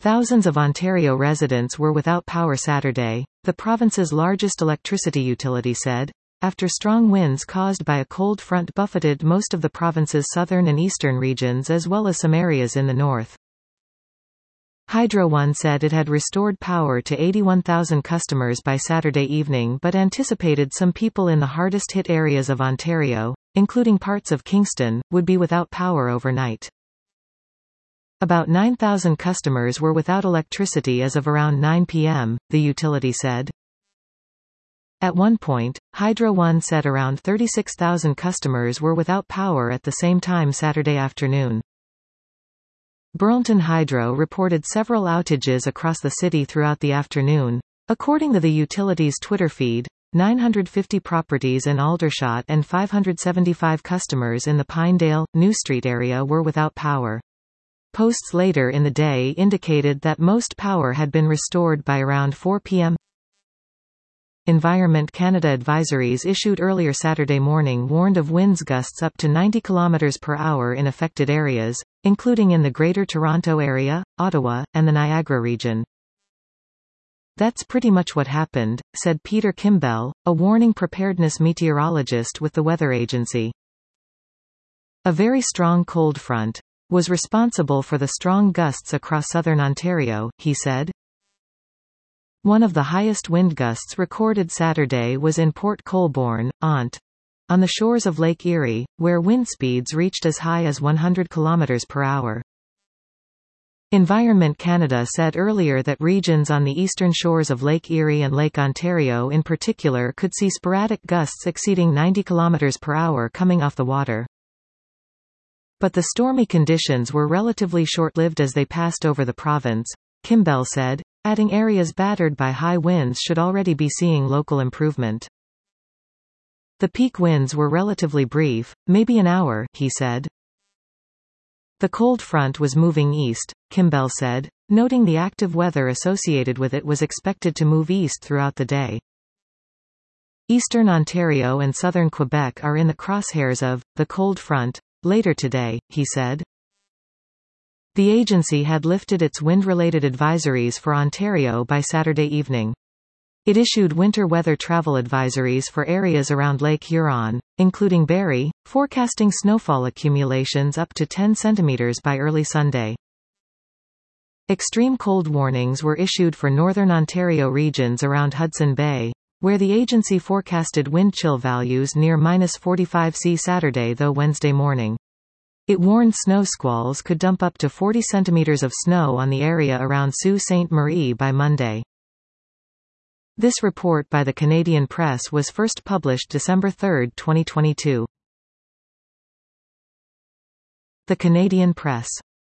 Thousands of Ontario residents were without power Saturday, the province's largest electricity utility said, after strong winds caused by a cold front buffeted most of the province's southern and eastern regions as well as some areas in the north. Hydro One said it had restored power to 81,000 customers by Saturday evening but anticipated some people in the hardest-hit areas of Ontario, including parts of Kingston, would be without power overnight. About 9,000 customers were without electricity as of around 9 p.m., the utility said. At one point, Hydro One said around 36,000 customers were without power at the same time Saturday afternoon. Burlington Hydro reported several outages across the city throughout the afternoon. According to the utility's Twitter feed, 950 properties in Aldershot and 575 customers in the Pinedale, New Street area were without power. Posts later in the day indicated that most power had been restored by around 4 p.m. Environment Canada advisories issued earlier Saturday morning warned of winds gusts up to 90 km per hour in affected areas, including in the Greater Toronto Area, Ottawa, and the Niagara region. "That's pretty much what happened," said Peter Kimbell, a warning preparedness meteorologist with the weather agency. "A very strong cold front was responsible for the strong gusts across southern Ontario," he said. One of the highest wind gusts recorded Saturday was in Port Colborne, Ont. on the shores of Lake Erie, where wind speeds reached as high as 100 km per hour. Environment Canada said earlier that regions on the eastern shores of Lake Erie and Lake Ontario in particular could see sporadic gusts exceeding 90 km per hour coming off the water. But the stormy conditions were relatively short-lived as they passed over the province, Kimbell said, adding areas battered by high winds should already be seeing local improvement. The peak winds were relatively brief, maybe an hour, he said. The cold front was moving east, Kimbell said, noting the active weather associated with it was expected to move east throughout the day. Eastern Ontario and southern Quebec are in the crosshairs of the cold front later today, he said. The agency had lifted its wind-related advisories for Ontario by Saturday evening. It issued winter weather travel advisories for areas around Lake Huron, including Barrie, forecasting snowfall accumulations up to 10 centimeters by early Sunday. Extreme cold warnings were issued for northern Ontario regions around Hudson Bay, where the agency forecasted wind chill values near -45 C Saturday though Wednesday morning. It warned snow squalls could dump up to 40 centimeters of snow on the area around Sault Ste. Marie by Monday. This report by the Canadian Press was first published December 3, 2022. The Canadian Press